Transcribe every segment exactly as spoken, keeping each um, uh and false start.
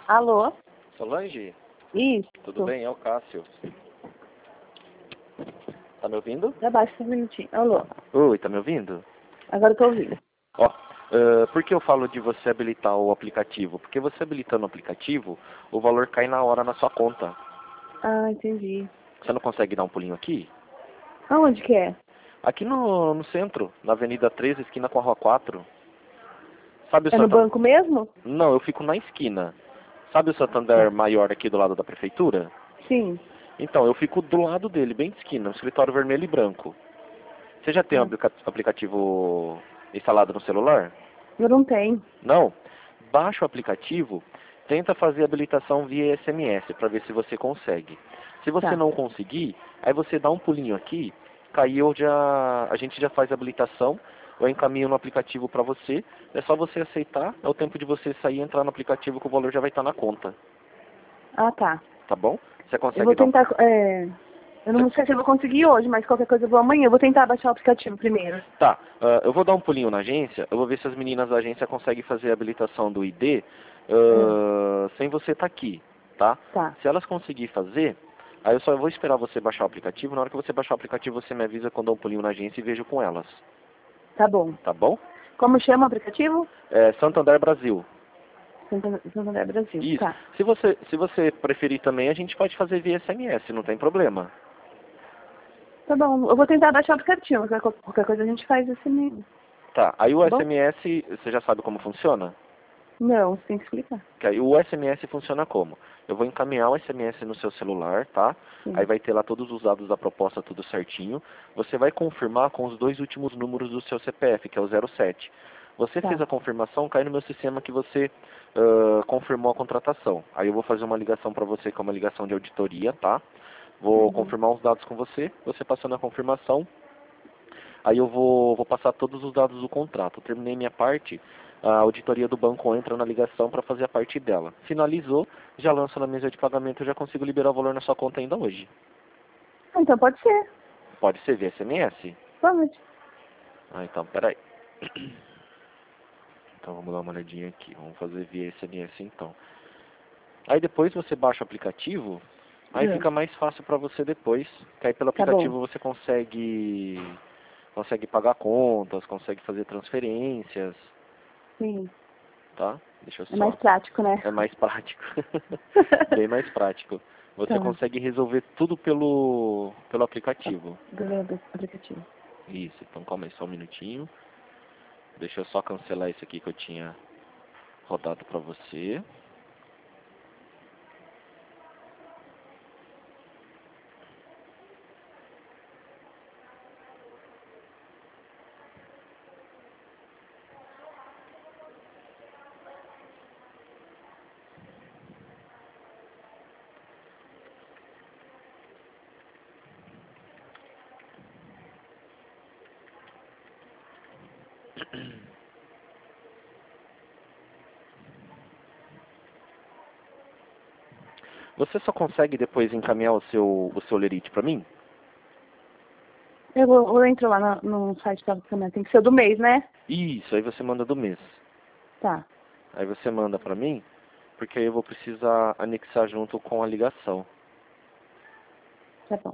Alô? Solange? Isso. Tudo bem? É o Cássio. Tá me ouvindo? Abaixa um minutinho. Alô? Oi, tá me ouvindo? Agora eu tô ouvindo. Ó, uh, por que eu falo de você habilitar o aplicativo? Porque você habilitando o aplicativo, o valor cai na hora na sua conta. Ah, entendi. Você não consegue dar um pulinho aqui? Aonde que é? Aqui no, no centro, na Avenida treze, esquina com a Rua quatro. Sabe o É no Santander? banco mesmo? Não, eu fico na esquina. Sabe o Santander Tá. maior aqui do lado da prefeitura? Sim. Então, eu fico do lado dele, bem de esquina, um escritório vermelho e branco. Você já tem o Ah. aplica- aplicativo instalado no celular? Eu não tenho. Não? Baixa o aplicativo, tenta fazer a habilitação via S M S para ver se você consegue. Se você Tá. não conseguir, aí você dá um pulinho aqui, caiu já, a gente já faz a habilitação, eu encaminho no aplicativo para você, é só você aceitar, é o tempo de você sair e entrar no aplicativo que o valor já vai estar na conta, Ah, tá. tá bom? Você Eu consegue vou dar um... tentar... É... Eu não sei se eu vou conseguir hoje, mas qualquer coisa eu vou amanhã. Eu vou tentar baixar o aplicativo primeiro. Tá, ah, eu vou dar um pulinho na agência, eu vou ver se as meninas da agência conseguem fazer a habilitação do I D Ah, ah, sem você estar aqui, tá? tá. Se elas conseguirem fazer, aí eu só vou esperar você baixar o aplicativo, na hora que você baixar o aplicativo você me avisa quando eu dou um pulinho na agência e vejo com elas, Tá bom. tá bom? Como chama o aplicativo? É, Santander Brasil. Santander Santander Brasil. Isso. Tá. Se você, se você preferir também, a gente pode fazer via S M S, não tem problema. Tá bom. Eu vou tentar baixar o aplicativo. Qualquer co- qualquer coisa a gente faz esse mesmo. Tá, aí o Tá bom? S M S, você já sabe como funciona? Não, você tem que explicar. Que aí o S M S funciona como? Eu vou encaminhar o S M S no seu celular, tá? Aí Sim. vai ter lá todos os dados da proposta, tudo certinho. Você vai confirmar com os dois últimos números do seu C P F, que é o zero sete. Você fez Tá. a confirmação, cai no meu sistema que você ah, confirmou a contratação. Aí eu vou fazer uma ligação para você, que é uma ligação de auditoria, tá? Vou Uhum. confirmar os dados com você, você passando a confirmação, aí eu vou, vou passar todos os dados do contrato. Eu terminei minha parte, a auditoria do banco entra na ligação para fazer a parte dela. Finalizou, já lanço na mesa de pagamento, eu já consigo liberar o valor na sua conta ainda hoje. Ah, então pode ser. Pode ser via S M S? Pode. Ah, então, peraí. Então vamos dar uma olhadinha aqui, vamos fazer via S M S então. Aí depois você baixa o aplicativo, aí É. fica mais fácil para você depois, que aí pelo Tá bom. aplicativo você consegue, consegue pagar contas, consegue fazer transferências, Sim. tá? Deixa eu É mais só... prático, né? É mais prático. Bem mais prático. Você Tá. consegue resolver tudo pelo, pelo aplicativo. Do, do aplicativo. Isso, então calma aí só um minutinho. Deixa eu só cancelar esse aqui que eu tinha rodado pra você. Você só consegue depois encaminhar o seu, o seu lerite pra mim? Eu, vou, eu entro lá no, no site pra também. Tem que ser do mês, né? Isso, aí você manda do mês. Tá. Aí você manda pra mim, porque aí eu vou precisar anexar junto com a ligação. Tá bom.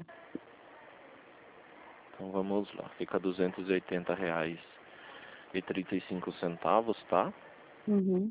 Então vamos lá, fica duzentos e oitenta reais e trinta e cinco centavos, tá? Uhum.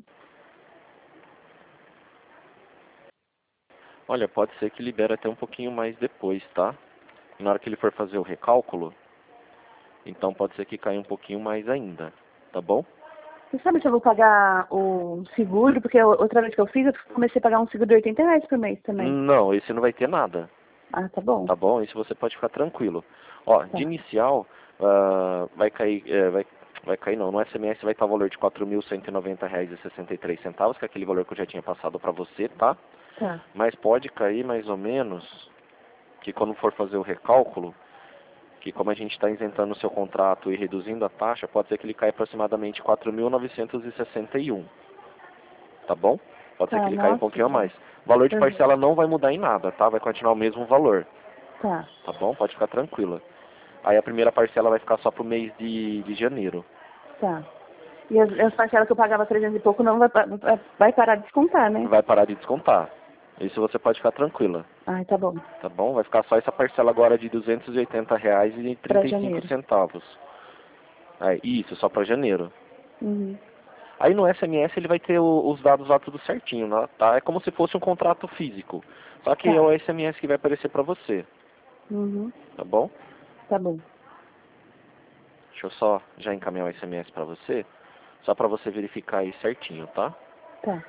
Olha, pode ser que libere até um pouquinho mais depois, tá? Na hora que ele for fazer o recálculo, então pode ser que caia um pouquinho mais ainda, tá bom? Você sabe se eu vou pagar o seguro? Porque eu- outra vez que eu fiz, eu comecei a pagar um seguro de oitenta reais por mês também. Não, esse não vai ter nada, Ah, tá bom. tá bom? Isso você pode ficar tranquilo. Ó, de Tá. inicial, ah, vai cair, é, vai, vai cair não, no S M S vai estar o valor de quatro mil cento e noventa reais e sessenta e três centavos, que é aquele valor que eu já tinha passado pra você, tá? Tá. Mas pode cair mais ou menos, que quando for fazer o recálculo, que como a gente está isentando o seu contrato e reduzindo a taxa, pode ser que ele caia aproximadamente quatro mil novecentos e sessenta e um, tá bom? Pode ser que Tá, ele caia um nossa. pouquinho a mais. O valor de Uhum. parcela não vai mudar em nada, tá? Vai continuar o mesmo valor, Tá. tá bom? Pode ficar tranquila. Aí a primeira parcela vai ficar só pro mês de, de janeiro, Tá. E as, as parcelas que eu pagava trezentos e pouco não vai, pa- vai vai parar de descontar, né? Vai parar de descontar. Isso você pode ficar tranquila. Ai, tá bom. Tá bom? Vai ficar só essa parcela agora de duzentos e oitenta reais e Pra trinta e cinco janeiro. centavos. É, isso, só para janeiro. Uhum. Aí no S M S ele vai ter o- os dados lá tudo certinho, né, tá? É como se fosse um contrato físico. Só que é Tá. o S M S que vai aparecer para você, Uhum. tá bom? Tá bom. Deixa eu só já encaminhar o S M S para você, só para você verificar aí certinho, tá? Tá.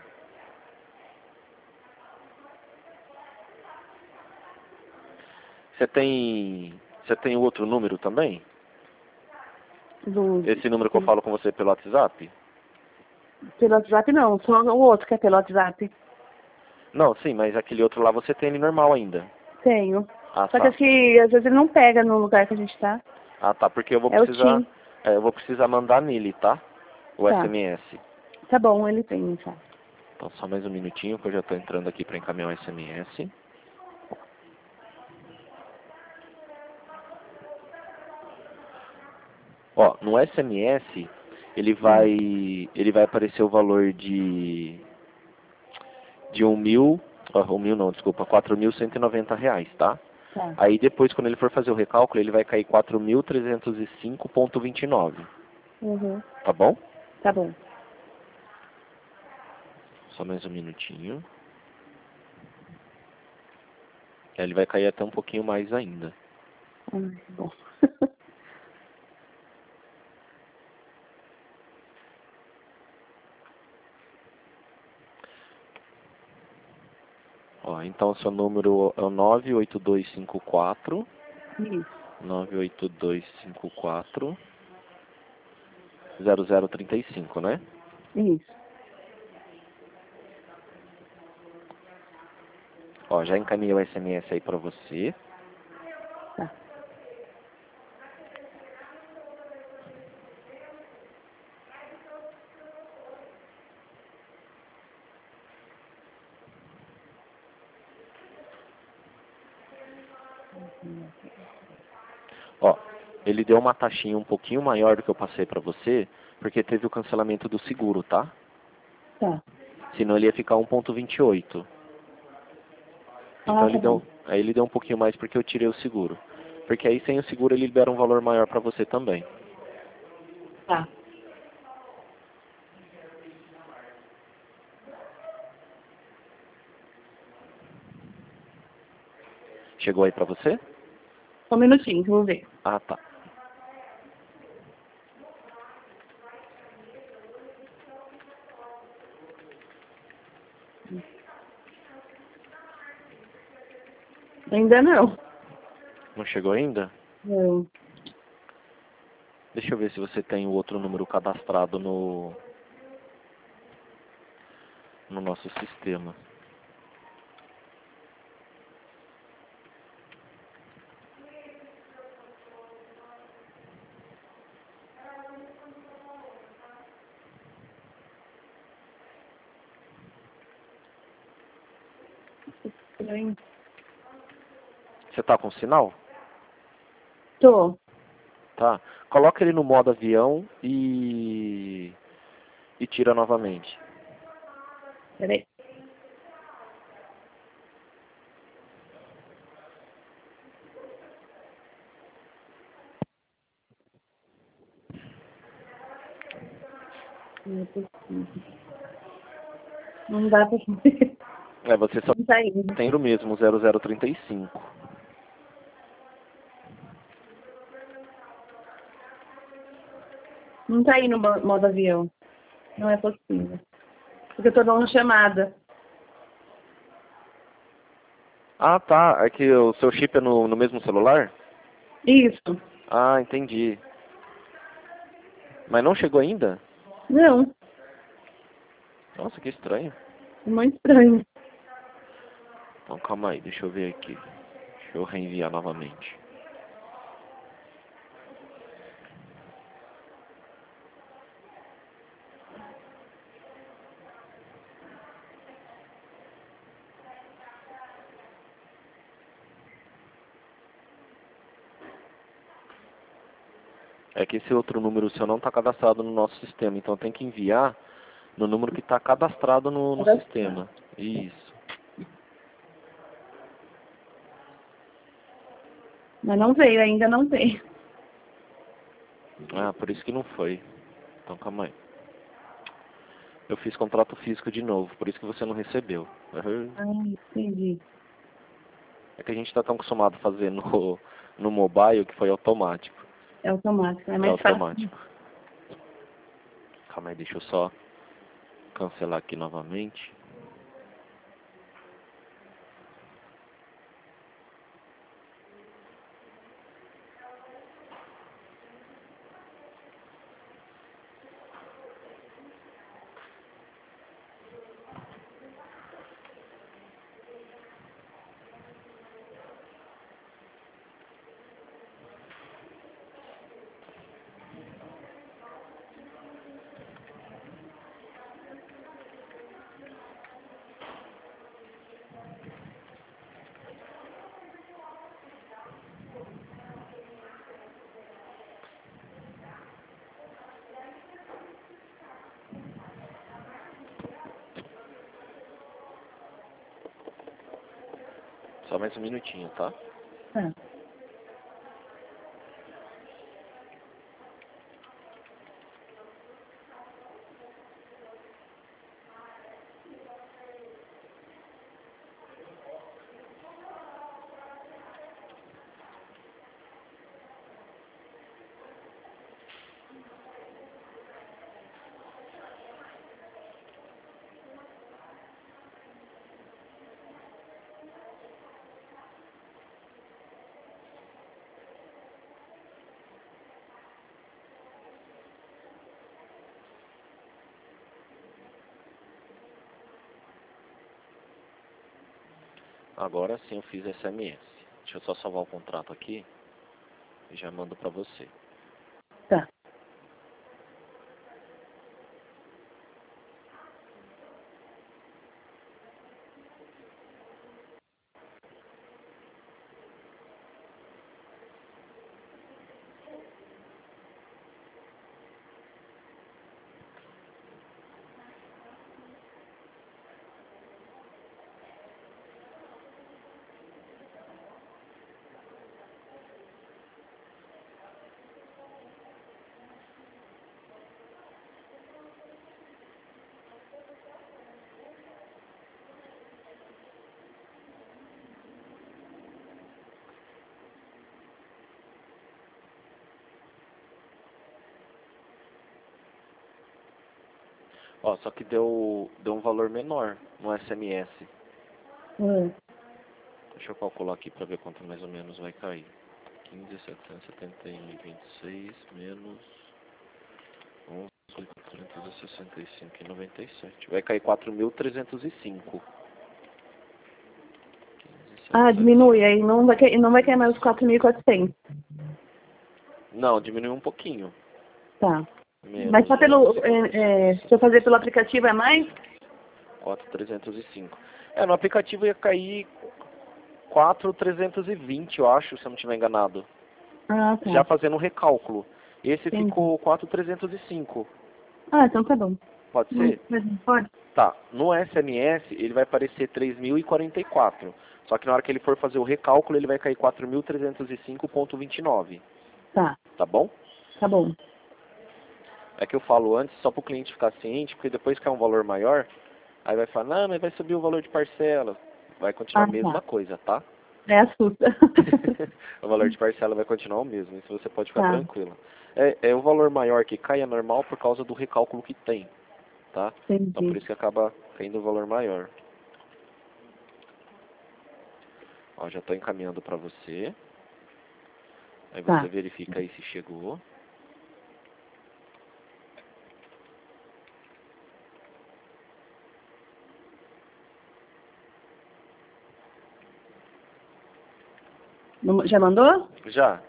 Você tem, você tem o outro número também? Do, Esse número que eu falo com você pelo WhatsApp? pelo WhatsApp não, só o outro que é pelo WhatsApp. Não, sim, mas aquele outro lá você tem ele normal ainda. Tenho. Ah, Só que tá. acho que às vezes ele não pega no lugar que a gente tá. Ah, tá, porque eu vou É o precisar, Tim. é, eu vou precisar mandar nele, tá? O Tá. S M S. Tá bom, ele tem, tá. Então só mais um minutinho que eu já estou entrando aqui para encaminhar o S M S. Ó, no S M S ele vai, ele vai aparecer o valor de de um mil, ó, um mil não, desculpa, quatro mil cento e noventa reais, tá? Tá. Aí depois quando ele for fazer o recálculo ele vai cair quatro mil trezentos e cinco vírgula vinte e nove, Uhum. tá bom? Tá bom. Só mais um minutinho. Aí ele vai cair até um pouquinho mais ainda. Ai, bom. Ó, então seu número é o nove oito dois cinco quatro, Isso. nove oito dois cinco quatro, zero zero trinta e cinco, né? Isso. Ó, já encaminhei o S M S aí pra você. Tá. Ó, ele deu uma taxinha um pouquinho maior do que eu passei pra você, porque teve o cancelamento do seguro, tá? Tá. Senão ele ia ficar um vírgula vinte e oito. Então Ah, ele tá bom. deu, aí ele deu um pouquinho mais porque eu tirei o seguro. Porque aí sem o seguro ele libera um valor maior pra você também. Tá. Chegou aí pra você? Só um minutinho, vamos ver. Ah, tá. Ainda não. Não chegou ainda? Não. Deixa eu ver se você tem o outro número cadastrado no, no nosso sistema. Estranho. Você tá com sinal? Tô. Tá. Coloca ele no modo avião e e tira novamente. Peraí. Não é possível. Não dá pra fazer. É, você só Não tá indo. tem o mesmo, zero zero trinta e cinco. Não tá indo no mo- modo avião. Não é possível. Porque eu tô dando chamada. Ah, tá. É que o seu chip é no, no mesmo celular? Isso. Ah, entendi. Mas não chegou ainda? Não. Nossa, que estranho. É muito estranho. Então, calma aí, deixa eu ver aqui. Deixa eu reenviar novamente. É que esse outro número seu não está cadastrado no nosso sistema, então tem que enviar no número que está cadastrado no, no sistema. Isso. Mas não veio, ainda não veio. Ah, por isso que não foi. Então calma aí. Eu fiz contrato físico de novo, por isso que você não recebeu. Uhum. Ah, entendi. É que a gente está tão acostumado a fazer no, no mobile que foi automático. É automático, é É mais automático. fácil. Calma aí, deixa eu só cancelar aqui novamente. Só mais um minutinho, tá? Tá. Agora sim eu fiz S M S. Deixa eu só salvar o contrato aqui e já mando pra você. Tá. Ó, só que deu, deu um valor menor no S M S. Hum. Deixa eu calcular aqui pra ver quanto mais ou menos vai cair. quinze mil setecentos e setenta e vinte e seis menos onze mil quatrocentos e sessenta e cinco e noventa e sete. Vai cair quatro mil trezentos e cinco. Ah, diminui, aí não vai, cair- não vai cair mais os quatro mil e quatrocentos. Não, diminuiu um pouquinho. Tá. Menos Mas só pelo, onze mil é, é, quatrocentos se eu fazer pelo aplicativo é mais? quatro mil trezentos e cinco. É, no aplicativo ia cair quatro mil trezentos e vinte, eu acho, se eu não estiver enganado. Ah, tá. Já fazendo um recálculo. Esse Entendi. ficou quatro mil trezentos e cinco. Ah, então tá bom. Pode Hum, ser? mas pode? Tá. No S M S, ele vai aparecer três mil e quarenta e quatro. Só que na hora que ele for fazer o recálculo, ele vai cair quatro mil trezentos e cinco vírgula vinte e nove. Tá, Tá bom? tá bom. É que eu falo antes só para o cliente ficar ciente, porque depois que é um valor maior, aí vai falar, não, mas vai subir o valor de parcela. Vai continuar Ah, a mesma tá. coisa, tá? É, assusta. O valor de parcela vai continuar o mesmo, isso você pode ficar Tá, tranquila. É, é o valor maior que cai é normal por causa do recálculo que tem, tá? Então por entendi. isso que acaba caindo o valor maior. Ó, já estou encaminhando para você. Aí você Tá. verifica aí se chegou. Não- Já mandou? Já?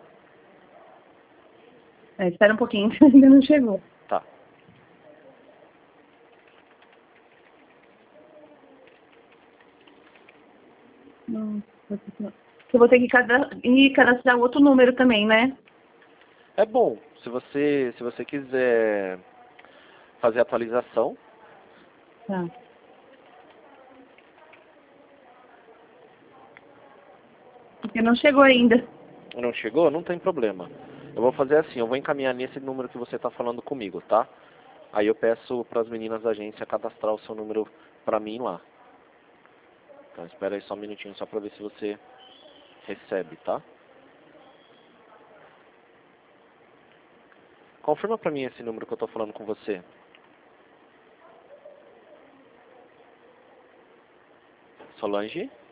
É, espera um pouquinho, ainda não chegou. Tá. Não, eu vou ter que cadastrar, e cadastrar outro número também, né? É bom, se você, se você quiser fazer atualização. Tá. Porque não chegou ainda. Não chegou? Não tem problema. Eu vou fazer assim, eu vou encaminhar nesse número que você está falando comigo, tá? Aí eu peço para as meninas da agência cadastrar o seu número para mim lá. Então espera aí só um minutinho só para ver se você recebe, tá? Confirma para mim esse número que eu estou falando com você. Solange?